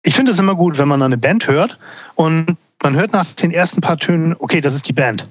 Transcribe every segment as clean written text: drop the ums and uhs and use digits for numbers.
Ich finde es immer gut, wenn man eine Band hört und man hört nach den ersten paar Tönen, okay, das ist die Band.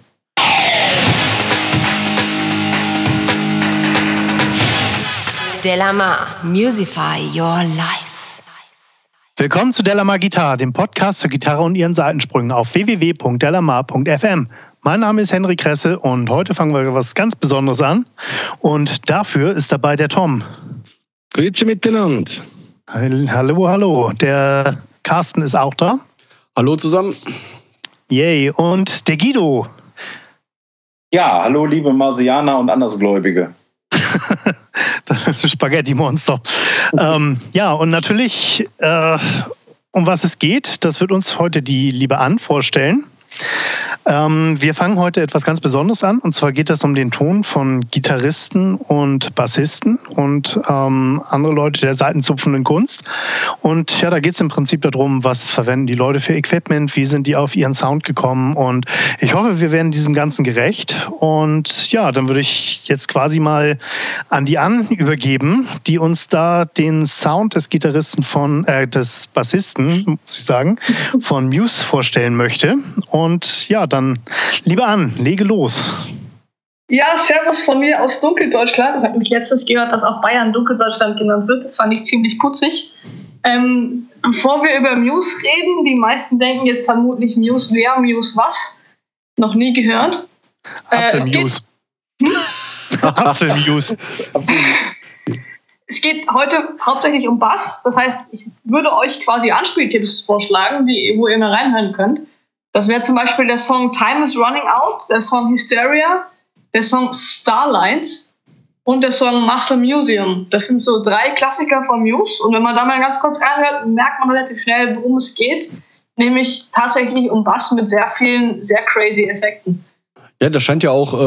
Delamar, Musify Your Life. Willkommen zu Delamar Guitar, dem Podcast zur Gitarre und ihren Seitensprüngen auf www.delamar.fm. Mein Name ist Henry Kresse und heute fangen wir was ganz Besonderes an. Und dafür ist dabei der Tom. Grüezi miteinander. Hallo. Der Carsten ist auch da. Hallo zusammen. Yay. Und der Guido. Ja, hallo liebe Marsianer und Andersgläubige. Spaghetti-Monster. Ja, und natürlich, um was es geht, das wird uns heute die liebe Ann vorstellen. Wir fangen heute etwas ganz Besonderes an. Und zwar geht es um den Ton von Gitarristen und Bassisten und andere Leute der saitenzupfenden Kunst. Und ja, da geht es im Prinzip darum, was verwenden die Leute für Equipment, wie sind die auf ihren Sound gekommen. Und ich hoffe, wir werden diesem Ganzen gerecht. Und ja, dann würde ich jetzt quasi mal an die Ann übergeben, die uns da den Sound des Gitarristen des Bassisten, muss ich sagen, von Muse vorstellen möchte. Und ja, dann, liebe Ann, lege los. Ja, Servus von mir aus Dunkeldeutschland. Ich habe mich letztens gehört, dass auch Bayern Dunkeldeutschland genannt wird. Das fand ich ziemlich putzig. Bevor wir über Muse reden, die meisten denken jetzt vermutlich Muse wer, Muse was. Noch nie gehört. Apfelmuse. Apfelmuse. Es geht heute hauptsächlich um Bass. Das heißt, ich würde euch quasi Anspieltipps vorschlagen, wo ihr mal reinhören könnt. Das wäre zum Beispiel der Song Time is Running Out, der Song Hysteria, der Song Starlight und der Song Muscle Museum. Das sind so 3 Klassiker von Muse. Und wenn man da mal ganz kurz reinhört, merkt man relativ schnell, worum es geht. Nämlich tatsächlich um Bass mit sehr vielen, sehr crazy Effekten. Ja, das scheint ja auch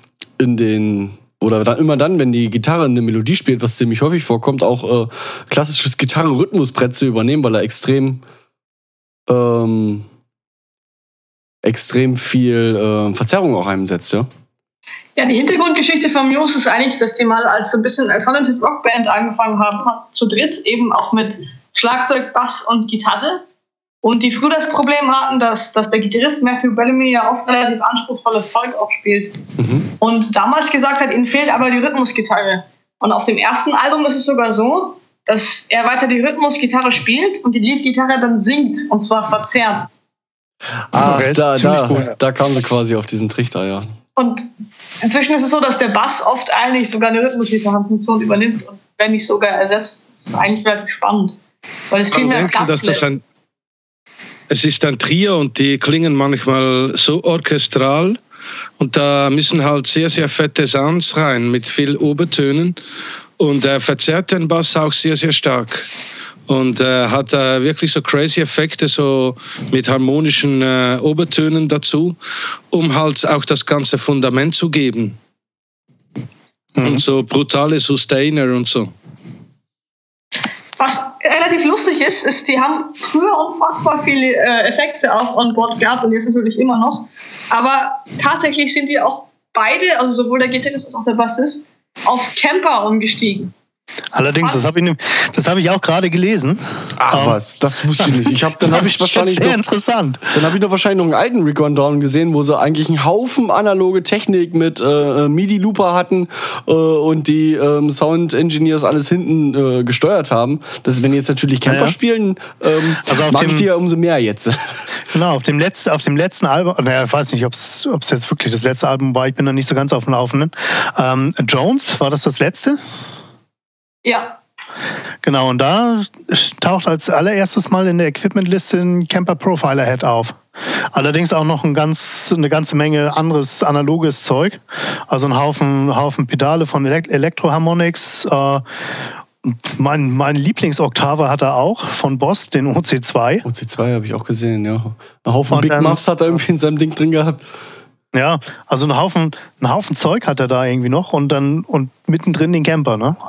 immer dann, wenn die Gitarre eine Melodie spielt, was ziemlich häufig vorkommt, auch klassisches Gitarrenrhythmusbrett zu übernehmen, weil er extrem viel Verzerrung auch einsetzt, ja? Ja, die Hintergrundgeschichte von Muse ist eigentlich, dass die mal als so ein bisschen Alternative Rockband angefangen haben, zu dritt, eben auch mit Schlagzeug, Bass und Gitarre. Und die früher das Problem hatten, dass der Gitarrist Matthew Bellamy ja oft relativ anspruchsvolles Zeug auch spielt. Und damals gesagt hat, ihnen fehlt aber die Rhythmusgitarre. Und auf dem ersten Album ist es sogar so, dass er weiter die Rhythmusgitarre spielt und die Leadgitarre dann singt, und zwar verzerrt. Da kam sie quasi auf diesen Trichter, ja. Und inzwischen ist es so, dass der Bass oft eigentlich sogar eine Rhythmusgitarrenfunktion übernimmt und wenn nicht sogar ersetzt. Das ist eigentlich relativ spannend, weil es viel mehr Platz lässt. Es ist ein Trio und die klingen manchmal so orchestral und da müssen halt sehr, sehr fette Sounds rein mit viel Obertönen und er verzerrt den Bass auch sehr, sehr stark. Und hat wirklich so crazy Effekte, so mit harmonischen Obertönen dazu, um halt auch das ganze Fundament zu geben. Und so brutale Sustainer und so. Was relativ lustig ist, die haben früher unfassbar viele Effekte auch on board gehabt und jetzt natürlich immer noch. Aber tatsächlich sind die auch beide, also sowohl der Gitarrist als auch der Bassist, auf Camper umgestiegen. Allerdings, das hab ich auch gerade gelesen. Ach was, das wusste ich nicht. Dann habe ich wahrscheinlich interessant. Dann habe ich noch wahrscheinlich noch einen alten Rick Down gesehen, wo sie eigentlich einen Haufen analoge Technik mit MIDI-Looper hatten und die Sound Engineers alles hinten gesteuert haben. Das, wenn die jetzt natürlich Camper spielen, mag ich die ja umso mehr jetzt. Genau, auf dem letzten Album, ich weiß nicht, ob es jetzt wirklich das letzte Album war, ich bin da nicht so ganz auf dem Laufenden. Jones, war das letzte? Ja. Genau, und da taucht als allererstes Mal in der Equipment-Liste ein Camper Profiler Head auf. Allerdings auch noch eine ganze Menge anderes analoges Zeug. Also ein Haufen Pedale von Electro-Harmonics. Mein Lieblingsoktave hat er auch von Boss, den OC2. OC2 habe ich auch gesehen, ja. Ein Haufen Big Muffs hat er irgendwie in seinem Ding drin gehabt. Ja, also ein Haufen Zeug hat er da irgendwie noch und mittendrin den Camper, ne?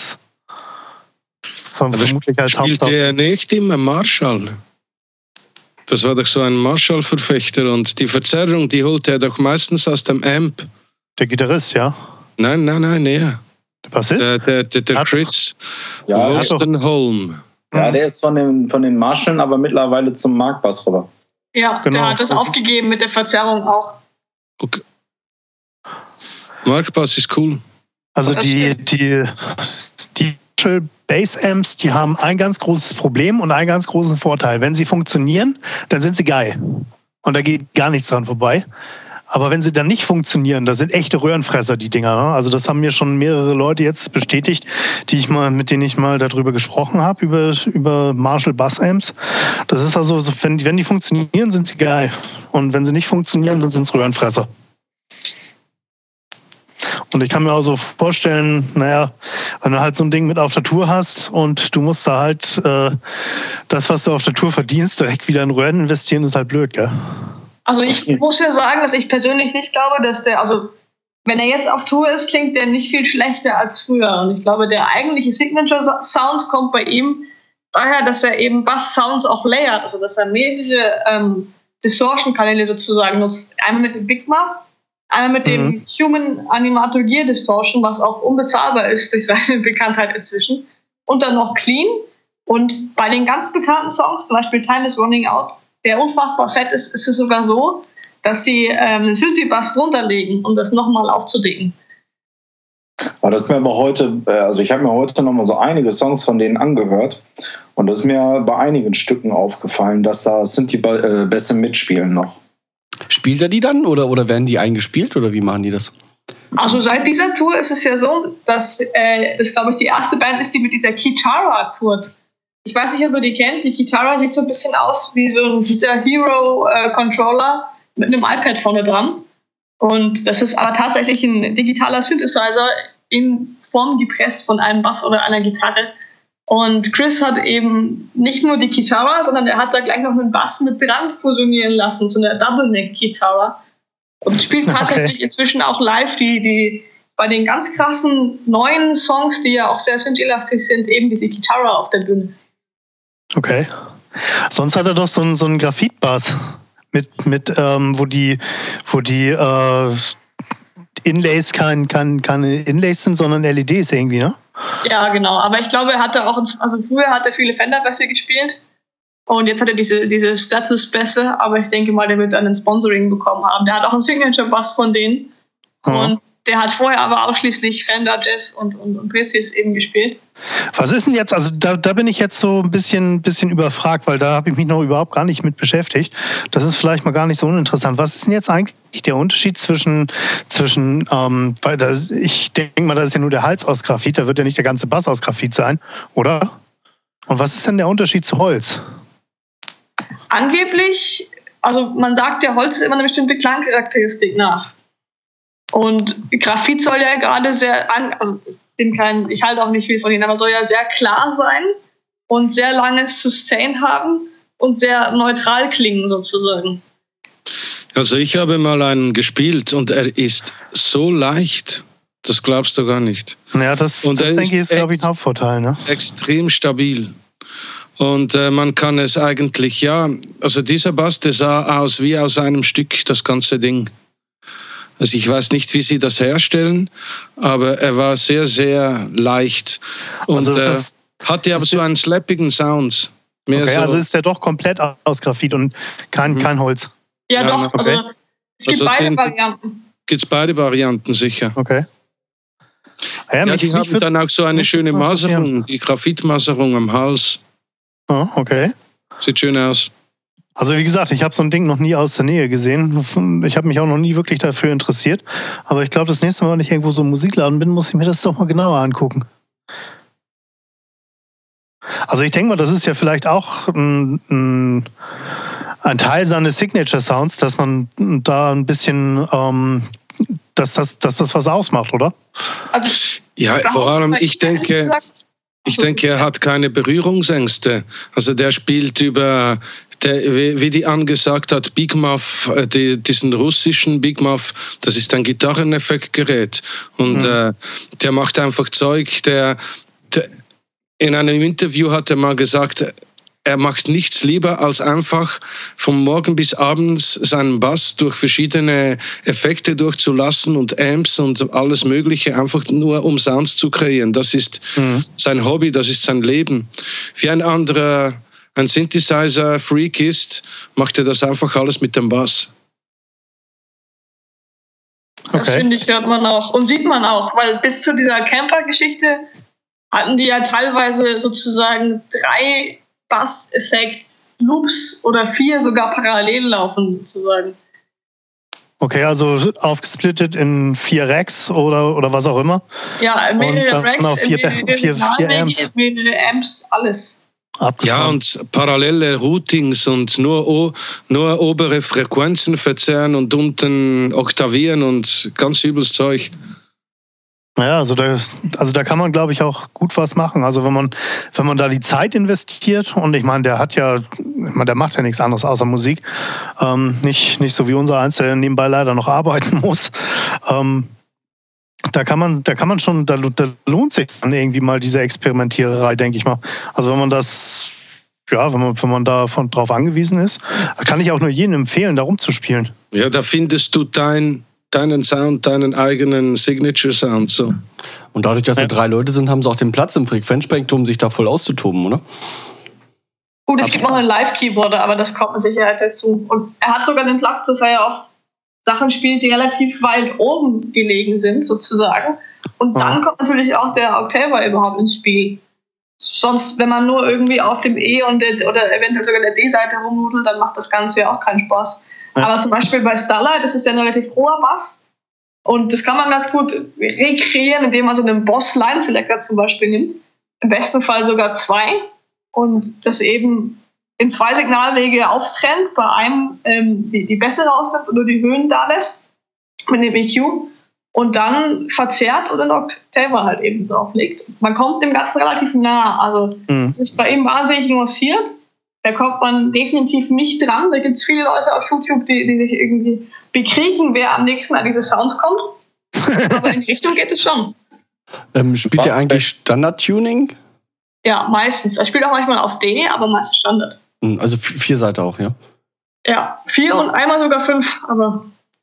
Vermutlich als Hauptsache. Spielte er nicht immer Marshall? Das war doch so ein Marshall-Verfechter und die Verzerrung, die holte er doch meistens aus dem Amp. Der Gitarrist, ja? Nein, ja. Der Bassist? Der Chris Wolstenholme. Ja, der ist von den Marshall, aber mittlerweile zum Mark-Bass rüber. Ja, Genau. der hat das aufgegeben mit der Verzerrung auch. Okay. Mark-Bass ist cool. Also die Marshall Bass Amps, die haben ein ganz großes Problem und einen ganz großen Vorteil. Wenn sie funktionieren, dann sind sie geil. Und da geht gar nichts dran vorbei. Aber wenn sie dann nicht funktionieren, das sind echte Röhrenfresser, die Dinger. Ne? Also das haben mir schon mehrere Leute jetzt bestätigt, mit denen ich mal darüber gesprochen habe, über Marshall Bass Amps. Das ist also, wenn die funktionieren, sind sie geil. Und wenn sie nicht funktionieren, dann sind es Röhrenfresser. Und ich kann mir auch so vorstellen, wenn du halt so ein Ding mit auf der Tour hast und du musst da halt das, was du auf der Tour verdienst, direkt wieder in Röhren investieren, ist halt blöd, gell? Also ich muss ja sagen, dass ich persönlich nicht glaube, dass wenn er jetzt auf Tour ist, klingt der nicht viel schlechter als früher. Und ich glaube, der eigentliche Signature-Sound kommt bei ihm daher, dass er eben Bass-Sounds auch layert, also dass er mehrere Distortion-Kanäle sozusagen nutzt. Einmal mit dem Big Muff, einmal mit dem Human Animator Gear Distortion, was auch unbezahlbar ist durch seine Bekanntheit inzwischen. Und dann noch Clean. Und bei den ganz bekannten Songs, zum Beispiel Time is Running Out, der unfassbar fett ist, ist es sogar so, dass sie einen Synthie-Bass drunter legen, um das nochmal aufzudicken. Aber das ist mir aber heute, also ich habe mir heute nochmal so einige Songs von denen angehört und das ist mir bei einigen Stücken aufgefallen, dass da Synthie-Bässe mitspielen noch. Spielt er die dann oder werden die eingespielt oder wie machen die das? Also seit dieser Tour ist es ja so, dass das, glaube ich, die erste Band ist, die mit dieser Kitara tourt. Ich weiß nicht, ob ihr die kennt. Die Kitara sieht so ein bisschen aus wie so ein Guitar Hero Controller mit einem iPad vorne dran. Und das ist aber tatsächlich ein digitaler Synthesizer in Form gepresst von einem Bass oder einer Gitarre. Und Chris hat eben nicht nur die Kitara, sondern er hat da gleich noch einen Bass mit dran fusionieren lassen, so eine Double-Neck-Kitara. Und spielt tatsächlich inzwischen auch live die bei den ganz krassen neuen Songs, die ja auch sehr synth-elastisch sind, eben diese Kitara auf der Bühne. Okay. Sonst hat er doch so einen Graphit-Bass wo die Inlays keine Inlays sind, sondern LEDs irgendwie, ne? Ja, genau. Aber ich glaube, früher hat er viele Fender-Bässe gespielt und jetzt hat er diese Status-Bässe, aber ich denke mal, der wird dann ein Sponsoring bekommen haben. Der hat auch einen Signature-Bass von denen und der hat vorher aber ausschließlich Fender, Jazz und PCs eben gespielt. Was ist denn jetzt, also da bin ich jetzt so ein bisschen überfragt, weil da habe ich mich noch überhaupt gar nicht mit beschäftigt. Das ist vielleicht mal gar nicht so uninteressant. Was ist denn jetzt eigentlich der Unterschied zwischen ich denke mal, das ist ja nur der Hals aus Graphit, da wird ja nicht der ganze Bass aus Graphit sein, oder? Und was ist denn der Unterschied zu Holz? Angeblich, also man sagt, der Holz immer eine bestimmte Klangcharakteristik nach. Und Graphit soll ja gerade ich halte auch nicht viel von ihnen, aber soll ja sehr klar sein und sehr langes Sustain haben und sehr neutral klingen sozusagen. Also ich habe mal einen gespielt und er ist so leicht, das glaubst du gar nicht. Ja, das denke ich ist, glaube ich, ein Hauptvorteil. Ne? Extrem stabil. Und man kann es eigentlich, also dieser Bass, der sah aus wie aus einem Stück, das ganze Ding. Also ich weiß nicht, wie sie das herstellen, aber er war sehr, sehr leicht und hatte aber so einen slappigen Sound. Also ist der doch komplett aus Graphit und kein Holz. Ja, doch, okay. Also es gibt beide Varianten. Gibt es beide Varianten, sicher. Okay. Die haben dann auch so eine schöne Maserung, die Graphitmaserung am Hals. Oh, okay. Sieht schön aus. Also wie gesagt, ich habe so ein Ding noch nie aus der Nähe gesehen. Ich habe mich auch noch nie wirklich dafür interessiert. Aber ich glaube, das nächste Mal, wenn ich irgendwo so im Musikladen bin, muss ich mir das doch mal genauer angucken. Also ich denke mal, das ist ja vielleicht auch ein Teil seines Signature-Sounds, dass man da ein bisschen, dass das was ausmacht, oder? Also, ja, vor allem, ich denke, er hat keine Berührungsängste. Also der spielt über... wie die angesagt hat, Big Muff, diesen russischen Big Muff, das ist ein Gitarreneffektgerät. Und der macht einfach Zeug, in einem Interview hat er mal gesagt, er macht nichts lieber, als einfach von morgen bis abends seinen Bass durch verschiedene Effekte durchzulassen und Amps und alles Mögliche, einfach nur um Sounds zu kreieren. Das ist sein Hobby, das ist sein Leben. Wie ein anderer, ein Synthesizer-Freak ist, macht er das einfach alles mit dem Bass. Das finde ich, hört man auch und sieht man auch, weil bis zu dieser Camper-Geschichte hatten die ja teilweise sozusagen 3 Bass-Effekt-Loops oder 4 sogar parallel laufen, sozusagen. Okay, also aufgesplittet in 4 Racks oder was auch immer. Ja, mehrere Racks, vier Amps. mehrere Amps, alles. Ja, und parallele Routings und nur obere Frequenzen verzerren und unten oktavieren und ganz übles Zeug. Ja, also da kann man, glaube ich, auch gut was machen. Also wenn man da die Zeit investiert, und ich meine, der macht ja nichts anderes außer Musik. Nicht so wie unser Eins, der nebenbei leider noch arbeiten muss. Da lohnt sich dann irgendwie mal diese Experimentiererei, denke ich mal. Also wenn man das, ja, wenn man drauf angewiesen ist, kann ich auch nur jedem empfehlen, da rumzuspielen. Ja, da findest du deinen Sound, deinen eigenen Signature-Sound. So. Und dadurch, dass sie 3 Leute sind, haben sie auch den Platz im Frequenzspektrum, sich da voll auszutoben, oder? Gut, es gibt noch einen Live-Keyboarder, aber das kommt mit Sicherheit dazu. Und er hat sogar den Platz, dass er ja oft Sachen spielt, die relativ weit oben gelegen sind, sozusagen. Und dann kommt natürlich auch der Octaver überhaupt ins Spiel. Sonst, wenn man nur irgendwie auf dem E oder eventuell sogar der D-Seite rumnudelt, dann macht das Ganze ja auch keinen Spaß. Ja. Aber zum Beispiel bei Starlight ist es ja ein relativ hoher Bass. Und das kann man ganz gut rekreieren, indem man so einen Boss-Line-Selector zum Beispiel nimmt. Im besten Fall sogar 2. Und das eben in 2 Signalwege auftrennt, bei einem die Bässe rausnimmt und nur die Höhen da lässt mit dem EQ und dann verzerrt oder einen Octaver halt eben drauflegt. Man kommt dem Ganzen relativ nah. Also es ist bei ihm wahnsinnig nuanciert. Da kommt man definitiv nicht dran. Da gibt es viele Leute auf YouTube, die sich irgendwie bekriegen, wer am nächsten an diese Sounds kommt. Aber in die Richtung geht es schon. Spielt er eigentlich Standard-Tuning? Ja, meistens. Er spielt auch manchmal auf D, aber meistens Standard. Also 4 Seiten auch, ja? Ja, 4 und einmal sogar 5, aber...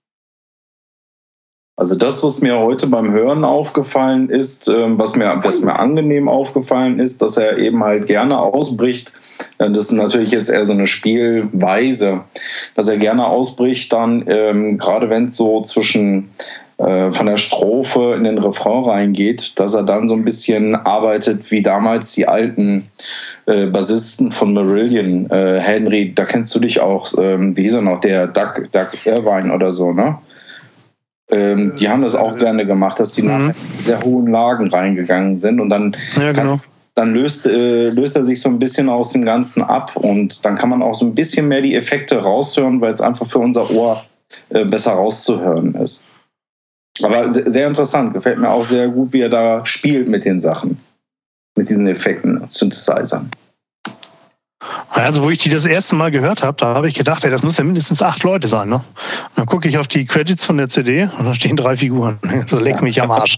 Also das, was mir heute beim Hören aufgefallen ist, was mir angenehm aufgefallen ist, dass er eben halt gerne ausbricht. Das ist natürlich jetzt eher so eine Spielweise, dass er gerne ausbricht dann, gerade wenn es so zwischen von der Strophe in den Refrain reingeht, dass er dann so ein bisschen arbeitet wie damals die alten Bassisten von Marillion. Henry, da kennst du dich auch, wie hieß er noch, der Doug Irvine oder so, ne? Die haben das auch gerne gemacht, dass die nachher in sehr hohen Lagen reingegangen sind und dann, löst er sich so ein bisschen aus dem Ganzen ab und dann kann man auch so ein bisschen mehr die Effekte raushören, weil es einfach für unser Ohr besser rauszuhören ist. Aber sehr, sehr interessant, gefällt mir auch sehr gut, wie er da spielt mit den Sachen, mit diesen Effekten, Synthesizern. Also, wo ich die das erste Mal gehört habe, da habe ich gedacht, das muss ja mindestens 8 Leute sein. Ne? Und dann gucke ich auf die Credits von der CD und da stehen 3 Figuren. So leck mich am Arsch.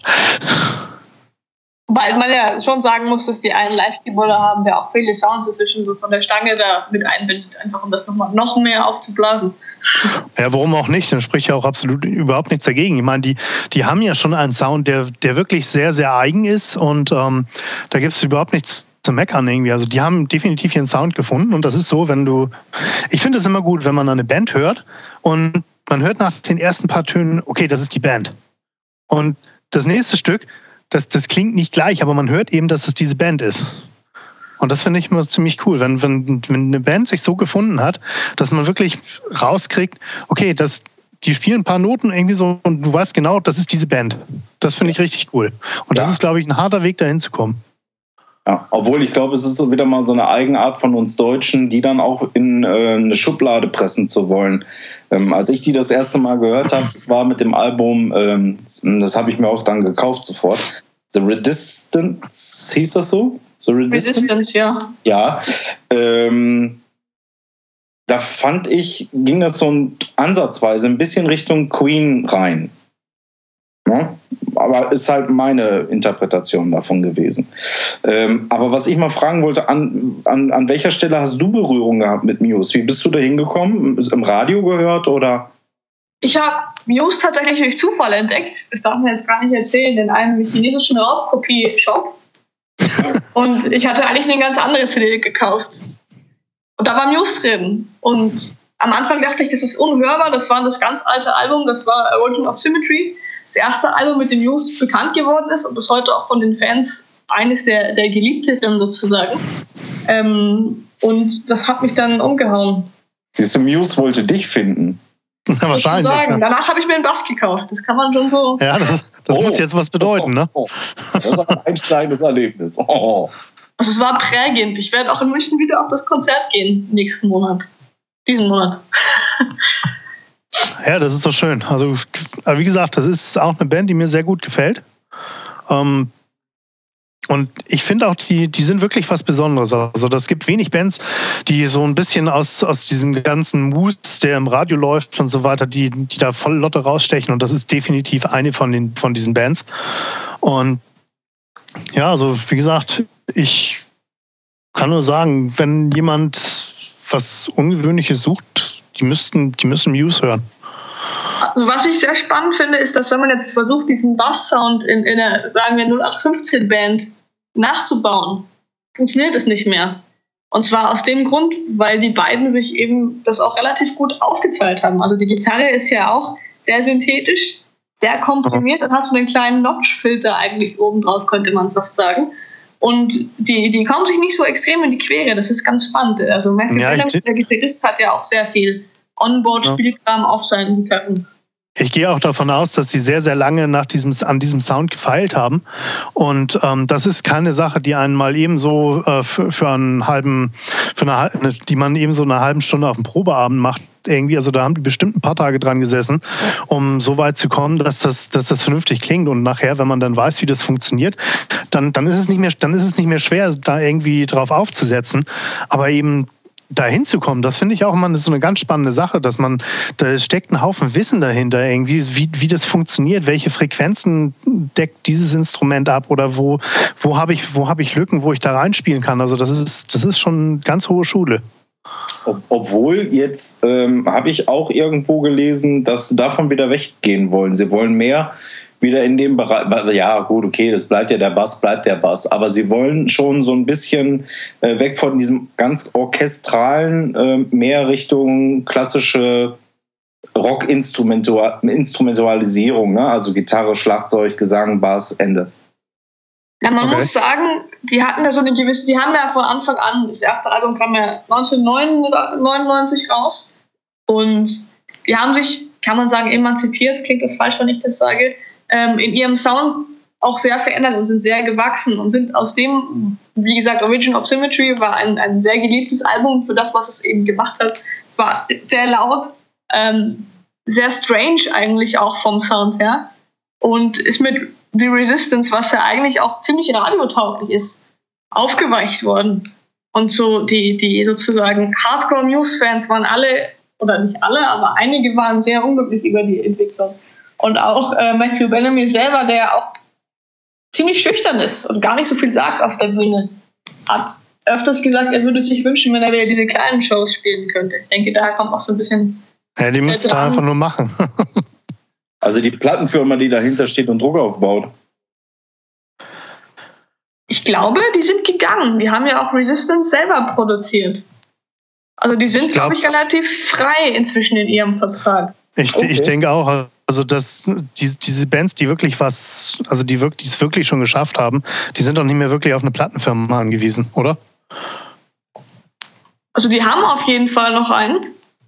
Weil man ja schon sagen muss, dass die einen Live-Keyboarder haben, der auch viele Sounds inzwischen so von der Stange da mit einbindet, einfach um das noch mehr aufzublasen. Ja, warum auch nicht? Dann spricht ja auch absolut überhaupt nichts dagegen. Ich meine, die haben ja schon einen Sound, der wirklich sehr, sehr eigen ist und da gibt es überhaupt nichts zu meckern irgendwie. Also die haben definitiv ihren Sound gefunden und das ist so, ich finde es immer gut, wenn man eine Band hört und man hört nach den ersten paar Tönen, okay, das ist die Band. Und das nächste Stück, das klingt nicht gleich, aber man hört eben, dass es diese Band ist. Und das finde ich immer ziemlich cool, wenn eine Band sich so gefunden hat, dass man wirklich rauskriegt, okay, die spielen ein paar Noten irgendwie so und du weißt genau, das ist diese Band. Das finde ich richtig cool. Und das ist, glaube ich, ein harter Weg, dahin zu kommen. Ja, obwohl ich glaube, es ist so wieder mal so eine Eigenart von uns Deutschen, die dann auch in eine Schublade pressen zu wollen. Als ich die das erste Mal gehört habe, das war mit dem Album, das habe ich mir auch dann gekauft sofort, The Resistance, hieß das so? The Resistance, ja. Ja, da fand ich, ging das so ansatzweise ein bisschen Richtung Queen rein. Ja? aber ist halt meine Interpretation davon gewesen. Aber was ich mal fragen wollte, an welcher Stelle hast du Berührung gehabt mit Muse? Wie bist du da hingekommen? Im Radio gehört oder? Ich habe Muse tatsächlich durch Zufall entdeckt. Das darf man jetzt gar nicht erzählen, in einem chinesischen Raubkopie-Shop. Und ich hatte eigentlich eine ganz andere CD gekauft. Und da war Muse drin. Und am Anfang dachte ich, das ist unhörbar. Das war das ganz alte Album. Das war Origin of Symmetry. Das erste Album, mit dem Muse bekannt geworden ist und bis heute auch von den Fans eines der geliebteren sozusagen. Und das hat mich dann umgehauen. Diese Muse wollte dich finden. Ja, wahrscheinlich. Ja. Danach habe ich mir einen Bass gekauft. Das kann man schon so. Ja, das muss jetzt was bedeuten, ne? Das ist ein einschneidendes Erlebnis. Also es war prägend. Ich werde auch in München wieder auf das Konzert gehen nächsten Monat. Diesen Monat. Ja, das ist doch schön. Also wie gesagt, das ist auch eine Band, die mir sehr gut gefällt. Und ich finde auch, die sind wirklich was Besonderes. Also das gibt wenig Bands, die so ein bisschen aus diesem ganzen Mut, der im Radio läuft und so weiter, die da voll Lotte rausstechen. Und das ist definitiv eine von diesen Bands. Und ja, also wie gesagt, ich kann nur sagen, wenn jemand was Ungewöhnliches sucht, die müssen Muse hören. Also was ich sehr spannend finde, ist, dass wenn man jetzt versucht, diesen Bass-Sound in einer, sagen wir, 0815-Band nachzubauen, funktioniert es nicht mehr. Und zwar aus dem Grund, weil die beiden sich eben das auch relativ gut aufgeteilt haben. Also die Gitarre ist ja auch sehr synthetisch, sehr komprimiert, dann hast du einen kleinen Notch-Filter eigentlich oben drauf, könnte man fast sagen. Und die kommen sich nicht so extrem in die Quere, das ist ganz spannend. Also Matthew Bellamy, der Gitarrist, hat ja auch sehr viel Onboard-Spielkram auf seinen Gitarren. Ich gehe auch davon aus, dass sie sehr, sehr lange an diesem Sound gefeilt haben. Und das ist keine Sache, die einen mal eben so die man eben so eine halben Stunde auf dem Probeabend macht. Irgendwie, also da haben die bestimmt ein paar Tage dran gesessen, um so weit zu kommen, dass das vernünftig klingt. Und nachher, wenn man dann weiß, wie das funktioniert, dann ist es nicht mehr schwer, da irgendwie drauf aufzusetzen. Aber eben dahin zu kommen, das finde ich auch immer so eine ganz spannende Sache, dass da steckt ein Haufen Wissen dahinter irgendwie, wie das funktioniert, welche Frequenzen deckt dieses Instrument ab oder wo habe ich Lücken, wo ich da reinspielen kann. Also das ist schon ganz hohe Schule. Obwohl, jetzt habe ich auch irgendwo gelesen, dass sie davon wieder weggehen wollen. Sie wollen mehr wieder in dem Bereich, ja gut, okay, das bleibt der Bass, aber sie wollen schon so ein bisschen weg von diesem ganz orchestralen, mehr Richtung klassische Rock-Instrumentalisierung, ne? Also Gitarre, Schlagzeug, Gesang, Bass, Ende. Ja, man muss sagen, die hatten ja so eine gewisse, die haben ja von Anfang an, das erste Album kam ja 1999 raus und die haben sich, kann man sagen, emanzipiert, klingt das falsch, wenn ich das sage, in ihrem Sound auch sehr verändert und sind sehr gewachsen und sind aus dem, wie gesagt, Origin of Symmetry war ein sehr geliebtes Album für das, was es eben gemacht hat. Es war sehr laut, sehr strange eigentlich auch vom Sound her und ist mit The Resistance, was ja eigentlich auch ziemlich radiotauglich ist, aufgeweicht worden. Und so die sozusagen Hardcore-Muse-Fans waren alle, oder nicht alle, aber einige waren sehr unglücklich über die Entwicklung. Und auch Matthew Bellamy selber, der auch ziemlich schüchtern ist und gar nicht so viel sagt auf der Bühne, hat öfters gesagt, er würde sich wünschen, wenn er wieder diese kleinen Shows spielen könnte. Ich denke, daher kommt auch so ein bisschen... Ja, die müsste es einfach nur machen. Also die Plattenfirma, die dahinter steht und Druck aufbaut. Ich glaube, die sind gegangen. Die haben ja auch Resistance selber produziert. Also die sind, glaube ich, relativ frei inzwischen in ihrem Vertrag. Ich denke auch, also dass diese Bands, die wirklich die es wirklich schon geschafft haben, die sind doch nicht mehr wirklich auf eine Plattenfirma angewiesen, oder? Also die haben auf jeden Fall noch einen.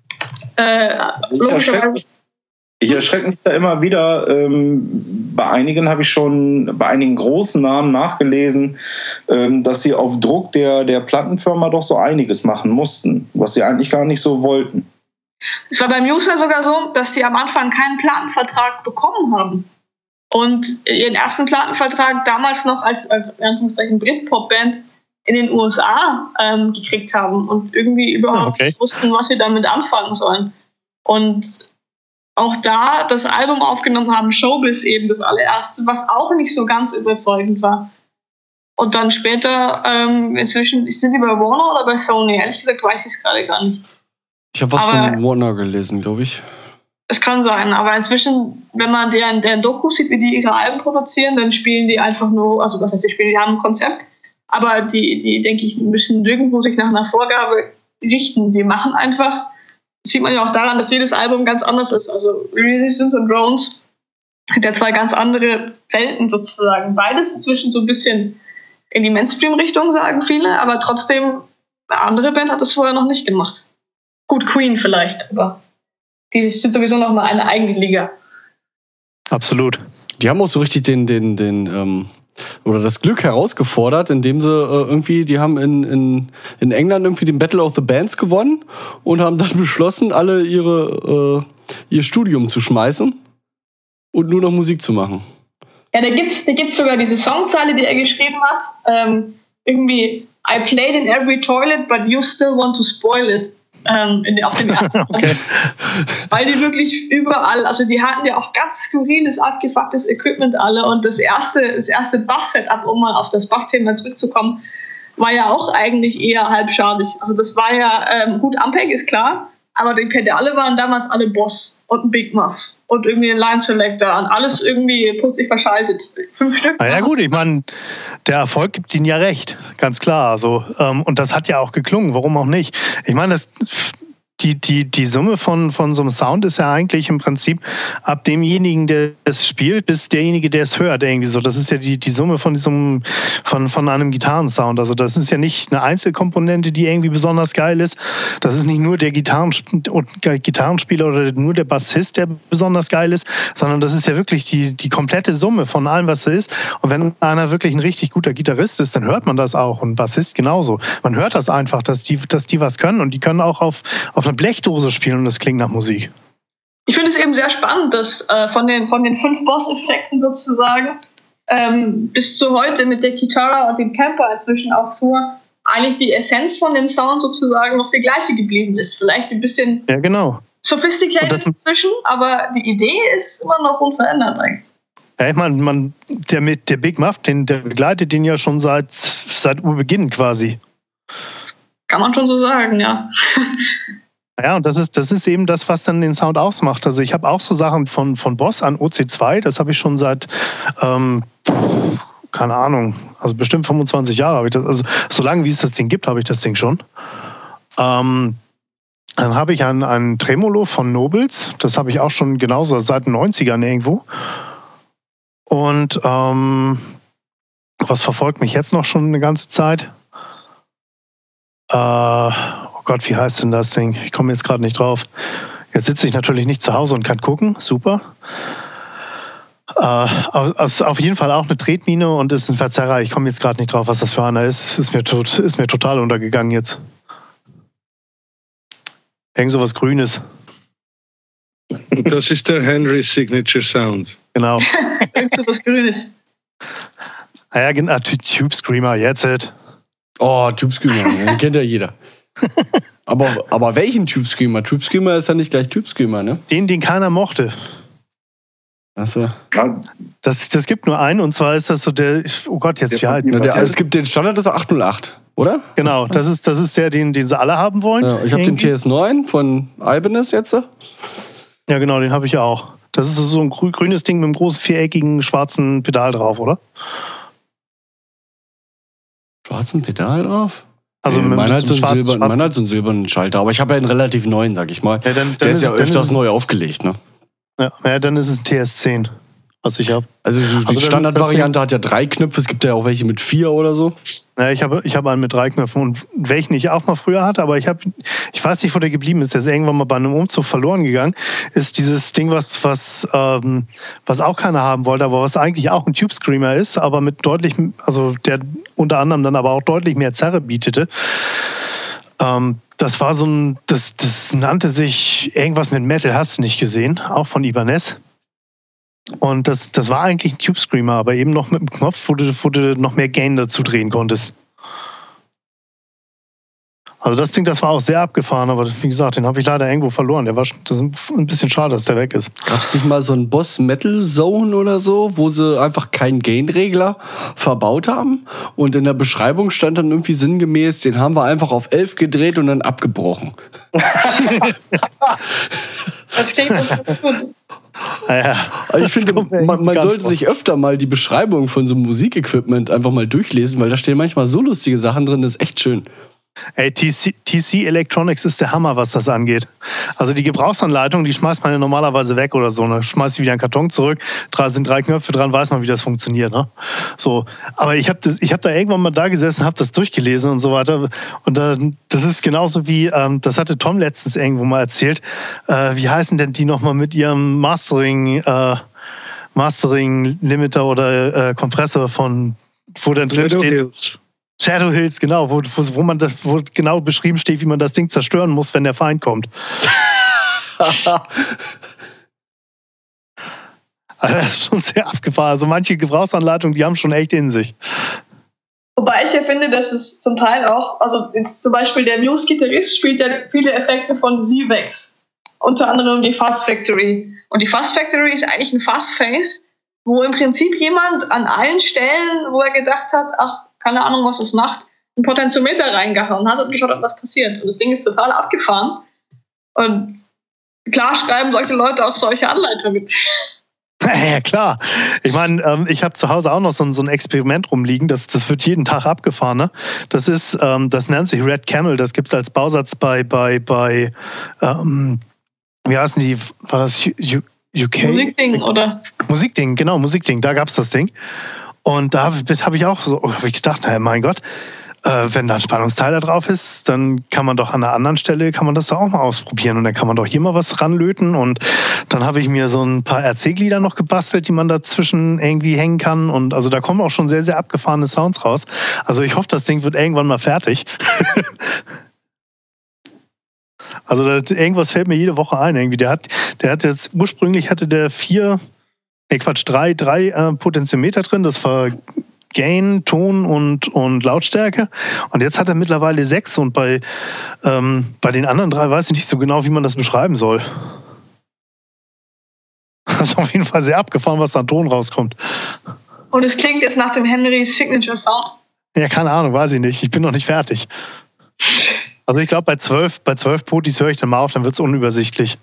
Ich erschrecke mich da immer wieder. Bei einigen habe ich schon, bei einigen großen Namen nachgelesen, dass sie auf Druck der Plattenfirma doch so einiges machen mussten, was sie eigentlich gar nicht so wollten. Es war bei Muse sogar so, dass sie am Anfang keinen Plattenvertrag bekommen haben. Und ihren ersten Plattenvertrag damals noch als Britpop-Band in den USA gekriegt haben und irgendwie überhaupt nicht wussten, was sie damit anfangen sollen. Und auch da das Album aufgenommen haben, Showbiz eben das allererste, was auch nicht so ganz überzeugend war. Und dann später, inzwischen, sind die bei Warner oder bei Sony? Ehrlich gesagt weiß ich es gerade gar nicht. Ich habe was von Warner gelesen, glaube ich. Es kann sein, aber inzwischen, wenn man deren Doku sieht, wie die ihre Alben produzieren, dann spielen die einfach nur, also was heißt die spielen, die haben ein Konzept, aber die denke ich, müssen nirgendwo sich nach einer Vorgabe richten. Die machen einfach, das sieht man ja auch daran, dass jedes Album ganz anders ist. Also Resistance und Drones sind ja zwei ganz andere Welten sozusagen. Beides inzwischen so ein bisschen in die Mainstream-Richtung, sagen viele, aber trotzdem, eine andere Band hat das vorher noch nicht gemacht. Gut, Queen vielleicht, aber die sind sowieso noch mal eine eigene Liga. Absolut. Die haben auch so richtig oder das Glück herausgefordert, indem sie irgendwie, die haben in England irgendwie den Battle of the Bands gewonnen und haben dann beschlossen, alle ihr Studium zu schmeißen und nur noch Musik zu machen. Ja, da gibt's sogar diese Songzeile, die er geschrieben hat. Irgendwie, I played in every toilet, but you still want to spoil it. Auf dem ersten Okay. Weil die wirklich überall, also die hatten ja auch ganz skurriles, abgefucktes Equipment alle und das erste Bass-Setup, um mal auf das Bass-Thema zurückzukommen, war ja auch eigentlich eher halbschadig. Also das war ja, gut, Ampeg ist klar, aber die Pedale waren damals alle Boss und ein Big Muff und irgendwie ein Line Selector und alles irgendwie putzig verschaltet. 5 Stück. Na ja gut, ich meine, der Erfolg gibt ihnen ja recht, ganz klar. Also, und das hat ja auch geklungen, warum auch nicht? Ich meine, die Summe von so einem Sound ist ja eigentlich im Prinzip ab demjenigen, der es spielt, bis derjenige, der es hört, irgendwie so. Das ist ja die Summe von einem Gitarrensound. Also das ist ja nicht eine Einzelkomponente, die irgendwie besonders geil ist. Das ist nicht nur der Gitarrenspieler oder nur der Bassist, der besonders geil ist, sondern das ist ja wirklich die komplette Summe von allem, was es ist. Und wenn einer wirklich ein richtig guter Gitarrist ist, dann hört man das auch. Und Bassist genauso. Man hört das einfach, dass die was können. Und die können auch auf eine Blechdose spielen und das klingt nach Musik. Ich finde es eben sehr spannend, dass von den 5 Boss-Effekten sozusagen bis zu heute mit der Kitara und dem Camper inzwischen auch so eigentlich die Essenz von dem Sound sozusagen noch die gleiche geblieben ist. Vielleicht ein bisschen sophisticated inzwischen, aber die Idee ist immer noch unverändert eigentlich. Ja, ich meine, der Big Muff, der begleitet den ja schon seit Urbeginn quasi. Kann man schon so sagen, ja. Ja, und das ist eben das, was dann den Sound ausmacht. Also ich habe auch so Sachen von Boss an OC2, das habe ich schon seit, keine Ahnung, also bestimmt 25 Jahre habe ich das, also so lange wie es das Ding gibt, habe ich das Ding schon. Dann habe ich ein Tremolo von Nobles, das habe ich auch schon genauso seit den 90ern irgendwo. Und was verfolgt mich jetzt noch schon eine ganze Zeit? Oh Gott, wie heißt denn das Ding? Ich komme jetzt gerade nicht drauf. Jetzt sitze ich natürlich nicht zu Hause und kann gucken. Super. Auf jeden Fall auch eine Tretmine und ist ein Verzerrer. Ich komme jetzt gerade nicht drauf, was das für einer ist. Ist mir total untergegangen jetzt. Irgend so was Grünes. Das ist der Henry Signature Sound. Genau. Irgend so was Grünes. Ja, genau. Tube Screamer, jetzt it. Oh, Tube Screamer, den kennt ja jeder. Aber welchen Tube Screamer? Tube Screamer ist ja nicht gleich Tube Screamer, ne? Den keiner mochte. Achso. Das gibt nur einen und zwar ist das so der, oh Gott, jetzt wie alt? Es gibt den Standard, das ist 808, oder? Genau, das ist der, den sie alle haben wollen. Ja, ich habe den TS9 von Ibanez jetzt. Ja, genau, den habe ich auch. Das ist so ein grünes Ding mit einem großen viereckigen schwarzen Pedal drauf, oder? Schwarzen Pedal drauf? Also man hat so einen silbernen Schalter, aber ich habe ja einen relativ neuen, sag ich mal. Ja, der ist ja öfters neu aufgelegt, ne? Ja, dann ist es ein TS10, was ich habe. Also die Standardvariante hat ja 3 Knöpfe, es gibt ja auch welche mit 4 oder so. Ja, ich habe einen mit 3 Knöpfen und welchen ich auch mal früher hatte, aber ich weiß nicht, wo der geblieben ist. Der ist irgendwann mal bei einem Umzug verloren gegangen. Ist dieses Ding, was auch keiner haben wollte, aber was eigentlich auch ein Tube Screamer ist, aber mit deutlich, also der unter anderem dann aber auch deutlich mehr Zerre bietete. Das war so ein, das nannte sich irgendwas mit Metal, hast du nicht gesehen, auch von Ibanez. Und das war eigentlich ein Tube Screamer, aber eben noch mit dem Knopf, wo du noch mehr Gain dazu drehen konntest. Also das Ding, das war auch sehr abgefahren, aber wie gesagt, den habe ich leider irgendwo verloren. Das ist ein bisschen schade, dass der weg ist. Gab es nicht mal so einen Boss Metal Zone oder so, wo sie einfach keinen Gain-Regler verbaut haben? Und in der Beschreibung stand dann irgendwie sinngemäß, den haben wir einfach auf 11 gedreht und dann abgebrochen. Das klingt ganz gut. Ja, Also ich finde, man sollte sich öfter mal die Beschreibung von so einem Musikequipment einfach mal durchlesen, weil da stehen manchmal so lustige Sachen drin, das ist echt schön. Ey, TC Electronics ist der Hammer, was das angeht. Also die Gebrauchsanleitung, die schmeißt man ja normalerweise weg oder so. Dann schmeißt sie wieder einen Karton zurück, sind 3 Knöpfe dran, weiß man, wie das funktioniert. Ne? So. Aber ich hab da irgendwann mal da gesessen, habe das durchgelesen und so weiter. Und das ist genauso wie, das hatte Tom letztens irgendwo mal erzählt, wie heißen denn die nochmal mit ihrem Mastering Limiter oder Kompressor von, wo dann drin steht. Shadow Hills, genau, wo genau beschrieben steht, wie man das Ding zerstören muss, wenn der Feind kommt. Also das ist schon sehr abgefahren. Also manche Gebrauchsanleitungen, die haben schon echt in sich. Wobei ich ja finde, dass es zum Teil auch, also jetzt zum Beispiel der Muse-Gitarrist spielt ja viele Effekte von Z-Vex. Unter anderem die Fuzz Factory. Und die Fuzz Factory ist eigentlich ein Fuzz-Face, wo im Prinzip jemand an allen Stellen, wo er gedacht hat, ach, keine Ahnung, was es macht, einen Potentiometer reingehauen hat und geschaut hat, was passiert. Und das Ding ist total abgefahren. Und klar schreiben solche Leute auch solche Anleitungen. Ja, klar. Ich meine, ich habe zu Hause auch noch so ein Experiment rumliegen, das wird jeden Tag abgefahren. Ne? Das nennt sich Red Camel, das gibt es als Bausatz bei wie heißen die, war das UK? Musikding, oder? Musikding, genau, Musikding, da gab es das Ding. Und da habe ich auch so gedacht, na, mein Gott, wenn da ein Spannungsteil da drauf ist, dann kann man doch an einer anderen Stelle, kann man das da auch mal ausprobieren. Und dann kann man doch hier mal was ranlöten. Und dann habe ich mir so ein paar RC-Glieder noch gebastelt, die man dazwischen irgendwie hängen kann. Und also da kommen auch schon sehr, sehr abgefahrene Sounds raus. Also ich hoffe, das Ding wird irgendwann mal fertig. Also irgendwas fällt mir jede Woche ein. Irgendwie. Der hat jetzt, ursprünglich hatte der 3 Potentiometer drin. Das war Gain, Ton und Lautstärke. Und jetzt hat er mittlerweile 6. Und bei den anderen 3 weiß ich nicht so genau, wie man das beschreiben soll. Das ist auf jeden Fall sehr abgefahren, was da an Ton rauskommt. Und es klingt jetzt nach dem Henry Signature Sound. Ja, keine Ahnung, weiß ich nicht. Ich bin noch nicht fertig. Also ich glaube, bei 12 Potis höre ich dann mal auf, dann wird es unübersichtlich.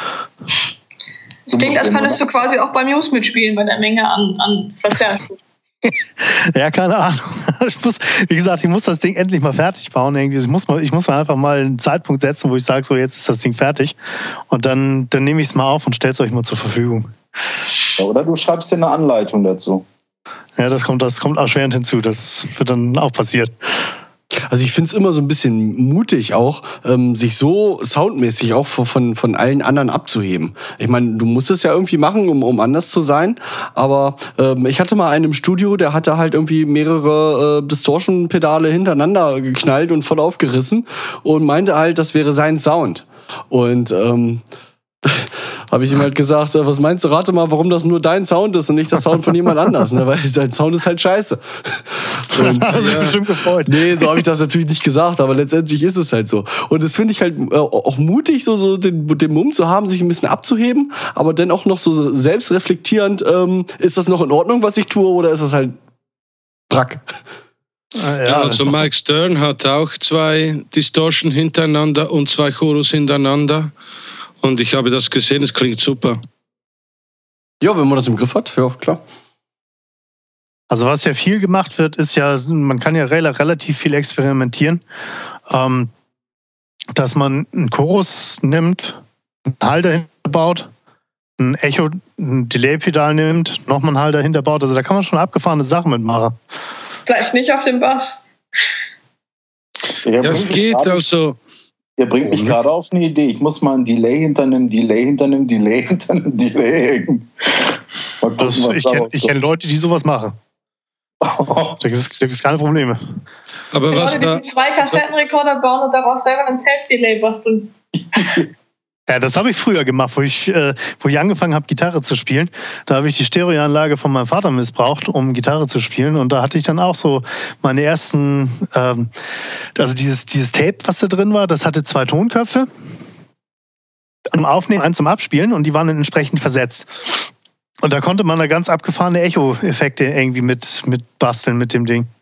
Es klingt, als könntest du quasi auch bei Muse mitspielen, bei der Menge an Verzerrung. Ja, keine Ahnung. Ich muss das Ding endlich mal fertig bauen. Irgendwie. Ich muss mal einfach mal einen Zeitpunkt setzen, wo ich sage, so jetzt ist das Ding fertig. Und dann nehme ich es mal auf und stelle es euch mal zur Verfügung. Ja, oder du schreibst dir eine Anleitung dazu. Ja, das kommt erschwerend hinzu. Das wird dann auch passieren. Also ich finde es immer so ein bisschen mutig auch, sich so soundmäßig auch von allen anderen abzuheben. Ich meine, du musst es ja irgendwie machen, um anders zu sein. Aber ich hatte mal einen im Studio, der hatte halt irgendwie mehrere Distortion-Pedale hintereinander geknallt und voll aufgerissen und meinte halt, das wäre sein Sound. Und habe ich ihm halt gesagt, was meinst du, rate mal, warum das nur dein Sound ist und nicht der Sound von jemand anders, ne? Weil sein Sound ist halt scheiße. Und, das ist bestimmt gefreut. Nee, so habe ich das natürlich nicht gesagt, aber letztendlich ist es halt so. Und das finde ich halt auch mutig, so den Mumm zu haben, sich ein bisschen abzuheben, aber dann auch noch so selbstreflektierend, ist das noch in Ordnung, was ich tue, oder ist das halt Brack? Ja, also Mike Stern hat auch 2 Distortion hintereinander und 2 Chorus hintereinander. Und ich habe das gesehen, es klingt super. Ja, wenn man das im Griff hat, ja, klar. Also was ja viel gemacht wird, ist ja, man kann ja relativ viel experimentieren, dass man einen Chorus nimmt, einen Hall dahinter baut, ein Echo, ein Delay-Pedal nimmt, nochmal einen Hall dahinter baut. Also da kann man schon abgefahrene Sachen mitmachen. Vielleicht nicht auf dem Bass. Das geht also... Ihr bringt mich gerade auf eine Idee. Ich muss mal ein Delay hinter einem Delay hängen. Mal gucken, ich kenne Leute, die sowas machen. Da gibt es keine Probleme. Aber die was Leute, da... die 2 Kassettenrekorder bauen und daraus selber ein Tape-Delay basteln. Ja, das habe ich früher gemacht, wo ich angefangen habe, Gitarre zu spielen. Da habe ich die Stereoanlage von meinem Vater missbraucht, um Gitarre zu spielen. Und da hatte ich dann auch so meine ersten, also dieses Tape, was da drin war, das hatte 2 Tonköpfe. Zum Aufnehmen, eins zum Abspielen, und die waren dann entsprechend versetzt. Und da konnte man da ganz abgefahrene Echo-Effekte irgendwie mit basteln mit dem Ding.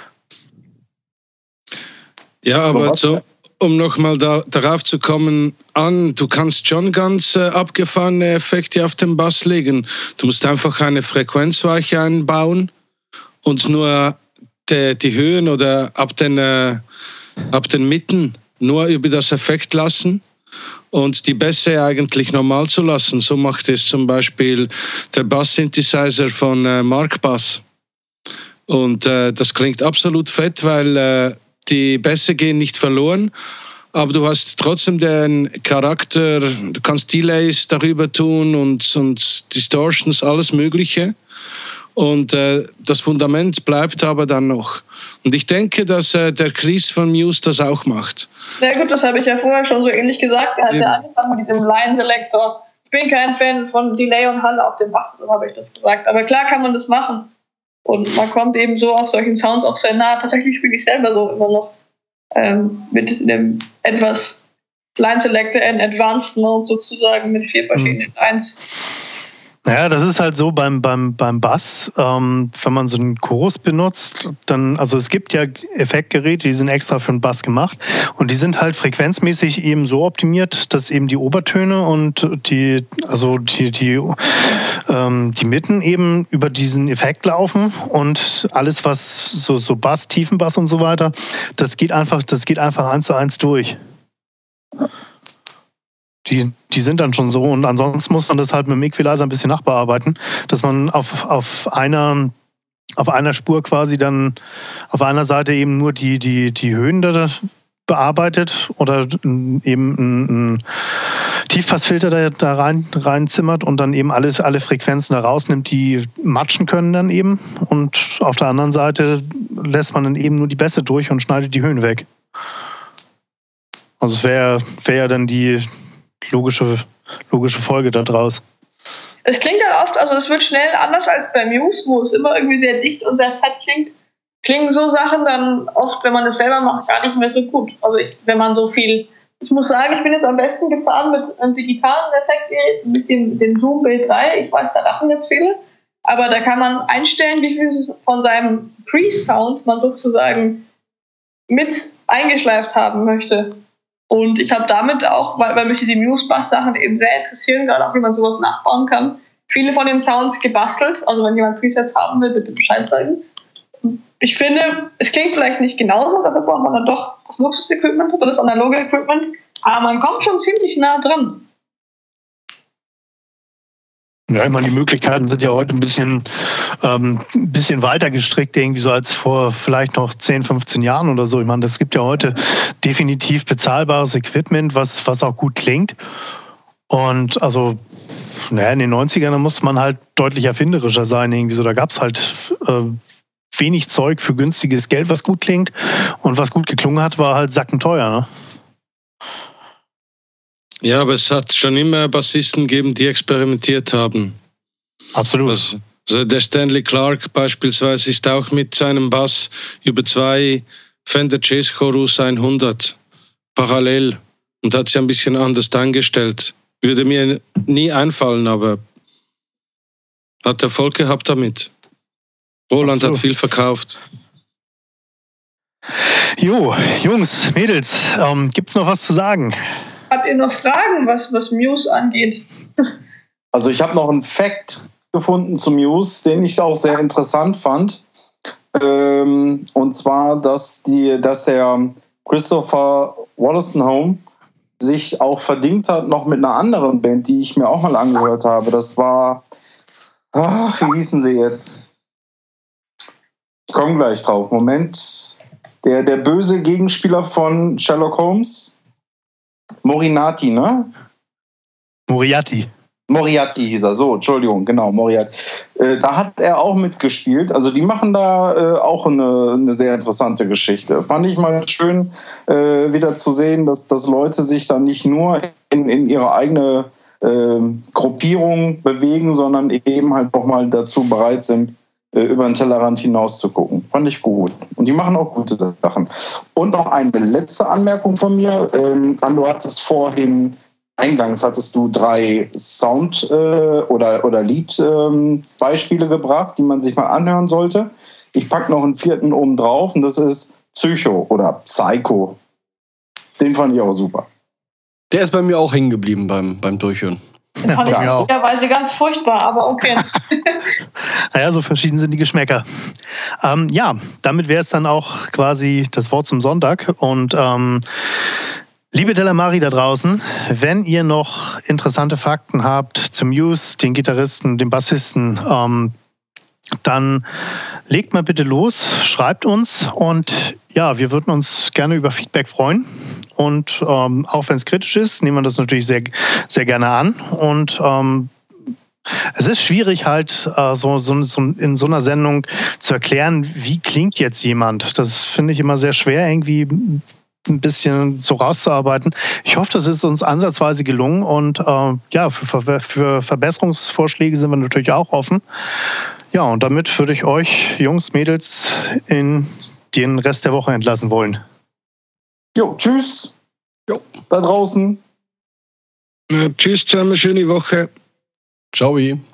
Ja, aber so, um nochmal darauf zu kommen, du kannst schon ganz abgefahrene Effekte auf den Bass legen. Du musst einfach eine Frequenzweiche einbauen und nur die Höhen oder ab den Mitten nur über das Effekt lassen und die Bässe eigentlich normal zu lassen. So macht es zum Beispiel der Bass-Synthesizer von Mark Bass. Und das klingt absolut fett, weil die Bässe gehen nicht verloren, aber du hast trotzdem den Charakter, du kannst Delays darüber tun und Distortions, alles Mögliche. Und das Fundament bleibt aber dann noch. Und ich denke, dass der Chris von Muse das auch macht. Ja gut, das habe ich ja vorher schon so ähnlich gesagt. Er hat ja angefangen mit diesem Line-Selector. Ich bin kein Fan von Delay und Hall auf dem Bass, so habe ich das gesagt. Aber klar kann man das machen. Und man kommt eben so auf solchen Sounds auch sehr nah. Tatsächlich spiele ich selber so immer noch mit einem etwas Line Selector in Advanced Mode sozusagen mit 4 verschiedenen Lines. Ja, das ist halt so beim Bass, wenn man so einen Chorus benutzt, dann, also es gibt ja Effektgeräte, die sind extra für den Bass gemacht und die sind halt frequenzmäßig eben so optimiert, dass eben die Obertöne und die Mitten eben über diesen Effekt laufen und alles, was so Bass, Tiefenbass und so weiter, das geht einfach 1:1 durch. Die sind dann schon so, und ansonsten muss man das halt mit dem Equalizer ein bisschen nachbearbeiten, dass man auf einer Spur quasi dann auf einer Seite eben nur die Höhen da bearbeitet oder eben einen Tiefpassfilter da reinzimmert und dann eben alle Frequenzen da rausnimmt, die matchen können dann eben, und auf der anderen Seite lässt man dann eben nur die Bässe durch und schneidet die Höhen weg. Also es wäre ja dann die logische Folge daraus. Es klingt ja oft, also es wird schnell anders als bei Muse, wo es immer irgendwie sehr dicht und sehr fett klingt. Klingen so Sachen dann oft, wenn man das selber macht, gar nicht mehr so gut. Also wenn man so viel, ich muss sagen, ich bin jetzt am besten gefahren mit einem digitalen Effektgerät, mit dem Zoom B3. Ich weiß, da lachen jetzt viele, aber da kann man einstellen, wie viel von seinem Pre-Sound man sozusagen mit eingeschleift haben möchte. Und ich habe damit auch, weil mich diese Muse-Bass-Sachen eben sehr interessieren, gerade auch wie man sowas nachbauen kann, viele von den Sounds gebastelt. Also wenn jemand Presets haben will, bitte Bescheid sagen. Ich finde, es klingt vielleicht nicht genauso, dafür braucht man dann doch das Luxus-Equipment oder das analoge Equipment, aber man kommt schon ziemlich nah dran. Ja, ich meine, die Möglichkeiten sind ja heute ein bisschen weiter gestrickt, irgendwie so als vor vielleicht noch 10, 15 Jahren oder so. Ich meine, es gibt ja heute definitiv bezahlbares Equipment, was auch gut klingt. Und also, naja, in den 90ern musste man halt deutlich erfinderischer sein. Irgendwie so, da gab es halt wenig Zeug für günstiges Geld, was gut klingt. Und was gut geklungen hat, war halt sackenteuer, ne? Ja, aber es hat schon immer Bassisten gegeben, die experimentiert haben. Absolut. Also der Stanley Clarke beispielsweise ist auch mit seinem Bass über 2 Fender Jazz Chorus 100 parallel und hat sich ein bisschen anders eingestellt. Würde mir nie einfallen, aber hat Erfolg gehabt damit. Roland hat viel verkauft. Jo, Jungs, Mädels, gibt's noch was zu sagen? Habt ihr noch Fragen, was Muse angeht? Also ich habe noch einen Fact gefunden zu Muse, den ich auch sehr interessant fand. Und zwar, dass der Christopher Wolstenholme sich auch verdingt hat, noch mit einer anderen Band, die ich mir auch mal angehört habe. Das war, wie hießen sie jetzt? Ich komme gleich drauf. Moment. Der böse Gegenspieler von Sherlock Holmes. Moriarty, ne? Moriarty. Moriarty hieß er, so, Entschuldigung, genau, Moriarty. Da hat er auch mitgespielt. Also die machen da auch eine sehr interessante Geschichte. Fand ich mal schön, wieder zu sehen, dass Leute sich da nicht nur in ihre eigene Gruppierung bewegen, sondern eben halt auch mal dazu bereit sind, über den Tellerrand hinaus zu gucken. Fand ich gut. Und die machen auch gute Sachen. Und noch eine letzte Anmerkung von mir. Du hattest vorhin eingangs 3 Sound- oder Lied-Beispiele gebracht, die man sich mal anhören sollte. Ich packe noch einen 4. oben drauf und das ist Psycho oder Psycho. Den fand ich auch super. Der ist bei mir auch hängen geblieben beim Durchhören. Den fand ich lustigerweise ganz furchtbar, aber okay. Naja, so verschieden sind die Geschmäcker. Damit wäre es dann auch quasi das Wort zum Sonntag. Und liebe Delamari da draußen, wenn ihr noch interessante Fakten habt zum Muse, den Gitarristen, den Bassisten, dann legt mal bitte los, schreibt uns und ja, wir würden uns gerne über Feedback freuen. Und auch wenn es kritisch ist, nehmen wir das natürlich sehr, sehr gerne an. Und es ist schwierig halt so in so einer Sendung zu erklären, wie klingt jetzt jemand. Das finde ich immer sehr schwer, irgendwie ein bisschen so rauszuarbeiten. Ich hoffe, das ist uns ansatzweise gelungen und für Verbesserungsvorschläge sind wir natürlich auch offen. Ja, und damit würde ich euch, Jungs, Mädels, in den Rest der Woche entlassen wollen. Jo, tschüss. Jo. Da draußen. Tschüss zusammen, schöne Woche. Ciao.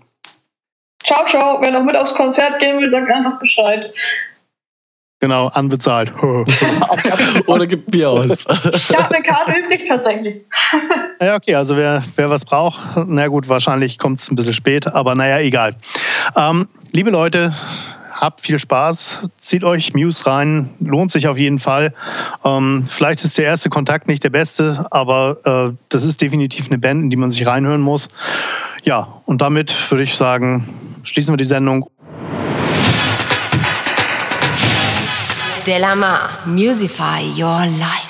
Ciao, ciao. Wer noch mit aufs Konzert gehen will, sagt einfach Bescheid. Genau, anbezahlt. Oder gibt Bier aus. Ich habe eine Karte übrig tatsächlich. Ja, okay, also wer was braucht, na gut, wahrscheinlich kommt es ein bisschen spät, aber naja, egal. Liebe Leute, habt viel Spaß, zieht euch Muse rein, lohnt sich auf jeden Fall. Vielleicht ist der erste Kontakt nicht der beste, aber das ist definitiv eine Band, in die man sich reinhören muss. Ja, und damit würde ich sagen, schließen wir die Sendung. Delamar, Musify Your Life.